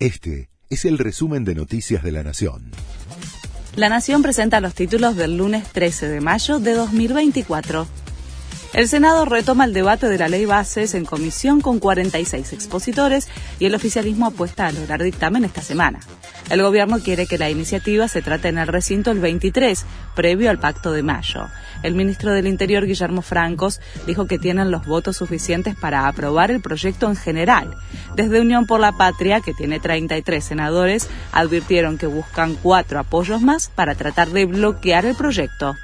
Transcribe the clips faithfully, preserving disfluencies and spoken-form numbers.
Este es el resumen de Noticias de la Nación. La Nación presenta los títulos del lunes trece de mayo de dos mil veinticuatro. El Senado retoma el debate de la ley bases en comisión con cuarenta y seis expositores y el oficialismo apuesta a lograr dictamen esta semana. El gobierno quiere que la iniciativa se trate en el recinto el veintitrés, previo al pacto de mayo. El ministro del Interior, Guillermo Francos, dijo que tienen los votos suficientes para aprobar el proyecto en general. Desde Unión por la Patria, que tiene treinta y tres senadores, advirtieron que buscan cuatro apoyos más para tratar de bloquear el proyecto.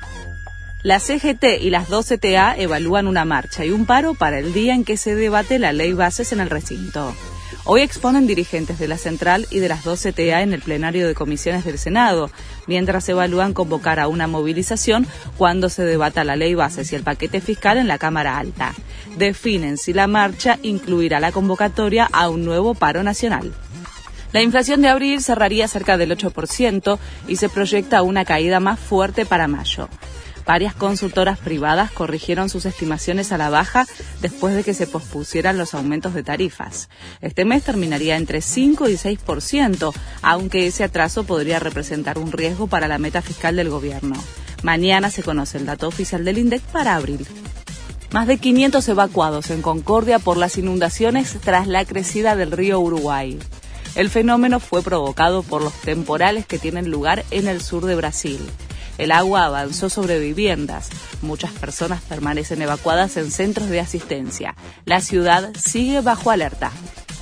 La C G T y las dos C T A evalúan una marcha y un paro para el día en que se debate la ley bases en el recinto. Hoy exponen dirigentes de la Central y de las dos C T A en el plenario de comisiones del Senado, mientras evalúan convocar a una movilización cuando se debata la ley bases y el paquete fiscal en la Cámara Alta. Definen si la marcha incluirá la convocatoria a un nuevo paro nacional. La inflación de abril cerraría cerca del ocho por ciento y se proyecta una caída más fuerte para mayo. Varias consultoras privadas corrigieron sus estimaciones a la baja después de que se pospusieran los aumentos de tarifas. Este mes terminaría entre cinco y seis por ciento, aunque ese atraso podría representar un riesgo para la meta fiscal del gobierno. Mañana se conoce el dato oficial del INDEC para abril. Más de quinientos evacuados en Concordia por las inundaciones tras la crecida del río Uruguay. El fenómeno fue provocado por los temporales que tienen lugar en el sur de Brasil. El agua avanzó sobre viviendas. Muchas personas permanecen evacuadas en centros de asistencia. La ciudad sigue bajo alerta.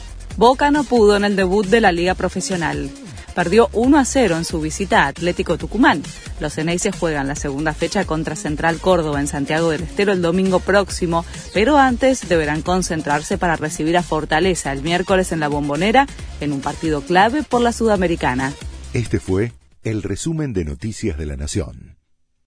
Boca no pudo en el debut de la Liga Profesional. Perdió uno a cero en su visita a Atlético Tucumán. Los Xeneises juegan la segunda fecha contra Central Córdoba en Santiago del Estero el domingo próximo, pero antes deberán concentrarse para recibir a Fortaleza el miércoles en la Bombonera en un partido clave por la Sudamericana. Este fue el resumen de Noticias de la Nación.